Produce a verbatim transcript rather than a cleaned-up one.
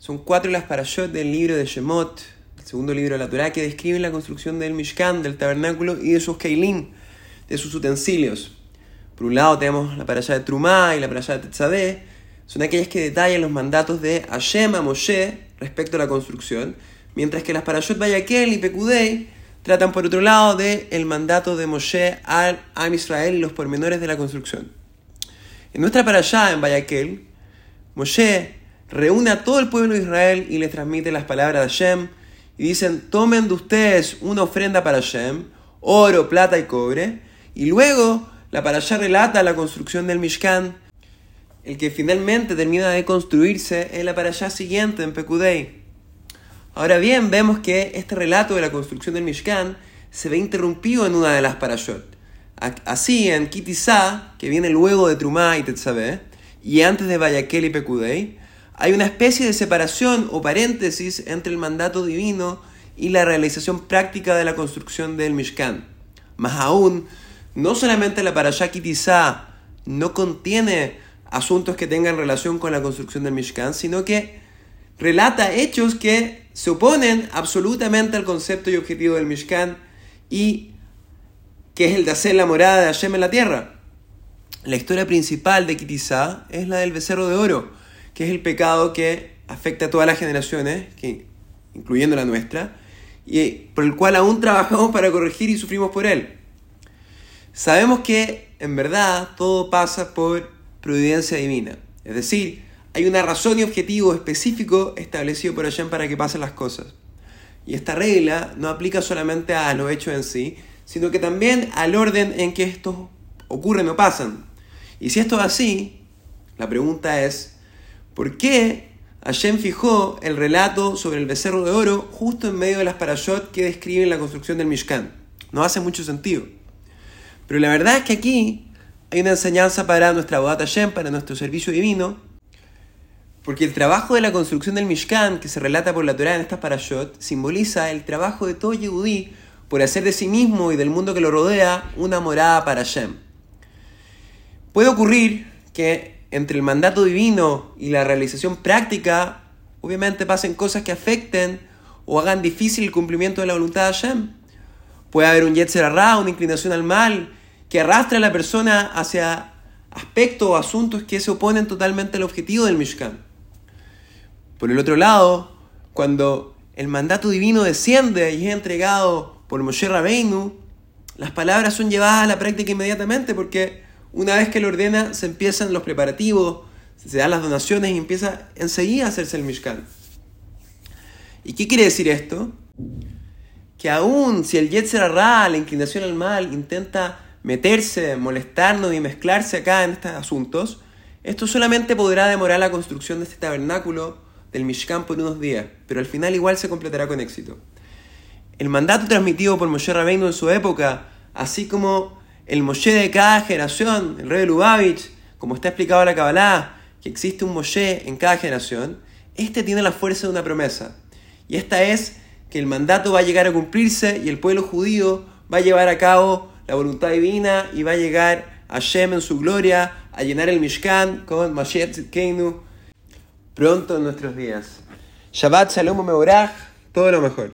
Son cuatro las parashot del libro de Shemot, el segundo libro de la Torá, que describen la construcción del Mishkan, del tabernáculo y de sus keilim, de sus utensilios. Por un lado tenemos la parashá de Trumá y la parashá de Tetzaveh. Son aquellas que detallan los mandatos de Hashem a Moshe respecto a la construcción, mientras que las parashot Vayakel y Pekudei tratan por otro lado del mandato de Moshe al Am Israel y los pormenores de la construcción. En nuestra parashá, en Vayakel, Moshe reúne a todo el pueblo de Israel y les transmite las palabras de Hashem y dicen: tomen de ustedes una ofrenda para Hashem, oro, plata y cobre. Y luego la parashá relata la construcción del Mishkan, el que finalmente termina de construirse en la parashá siguiente, en Pekudei. Ahora bien, vemos que este relato de la construcción del Mishkan se ve interrumpido en una de las parashot. Así, en Ki Tisa, que viene luego de Trumá y Tetzaveh, y antes de Vayakel y Pekudei, hay una especie de separación o paréntesis entre el mandato divino y la realización práctica de la construcción del Mishkan. Más aún, no solamente la parashá Ki Tisa no contiene asuntos que tengan relación con la construcción del Mishkan, sino que relata hechos que se oponen absolutamente al concepto y objetivo del Mishkan, y que es el de hacer la morada de Hashem en la tierra. La historia principal de Ki Tisa es la del becerro de oro, que es el pecado que afecta a todas las generaciones, que, incluyendo la nuestra, y por el cual aún trabajamos para corregir y sufrimos por él. Sabemos que, en verdad, todo pasa por providencia divina. Es decir, hay una razón y objetivo específico establecido por Hashem para que pasen las cosas. Y esta regla no aplica solamente a los hechos en sí, sino que también al orden en que estos ocurren o pasan. Y si esto es así, la pregunta es: ¿por qué Hashem fijó el relato sobre el becerro de oro justo en medio de las parashot que describen la construcción del Mishkan? No hace mucho sentido. Pero la verdad es que aquí hay una enseñanza para nuestra Avodat Hashem, para nuestro servicio divino, porque el trabajo de la construcción del Mishkan, que se relata por la Torá en estas parashot, simboliza el trabajo de todo Yehudí por hacer de sí mismo y del mundo que lo rodea una morada para Hashem. Puede ocurrir que entre el mandato divino y la realización práctica, obviamente pasen cosas que afecten o hagan difícil el cumplimiento de la voluntad de Hashem. Puede haber un yetzer hará, una inclinación al mal, que arrastra a la persona hacia aspectos o asuntos que se oponen totalmente al objetivo del Mishkan. Por el otro lado, cuando el mandato divino desciende y es entregado por Moshe Rabbeinu, las palabras son llevadas a la práctica inmediatamente, porque una vez que lo ordena, se empiezan los preparativos, se dan las donaciones y empieza enseguida a hacerse el Mishkan. ¿Y qué quiere decir esto? Que aún si el yetzer hará, la inclinación al mal, intenta meterse, molestarnos y mezclarse acá en estos asuntos, esto solamente podrá demorar la construcción de este tabernáculo del Mishkan por unos días, pero al final igual se completará con éxito. El mandato transmitido por Moshe Rabbeinu en su época, así como el Moshe de cada generación, el rey de Lubavitch, como está explicado en la Kabbalah, que existe un Moshe en cada generación, este tiene la fuerza de una promesa. Y esta es que el mandato va a llegar a cumplirse y el pueblo judío va a llevar a cabo la voluntad divina y va a llegar a Hashem en su gloria, a llenar el Mishkan con Mashiach Tzidkeinu pronto en nuestros días. Shabbat Shalom U'Mevorach, todo lo mejor.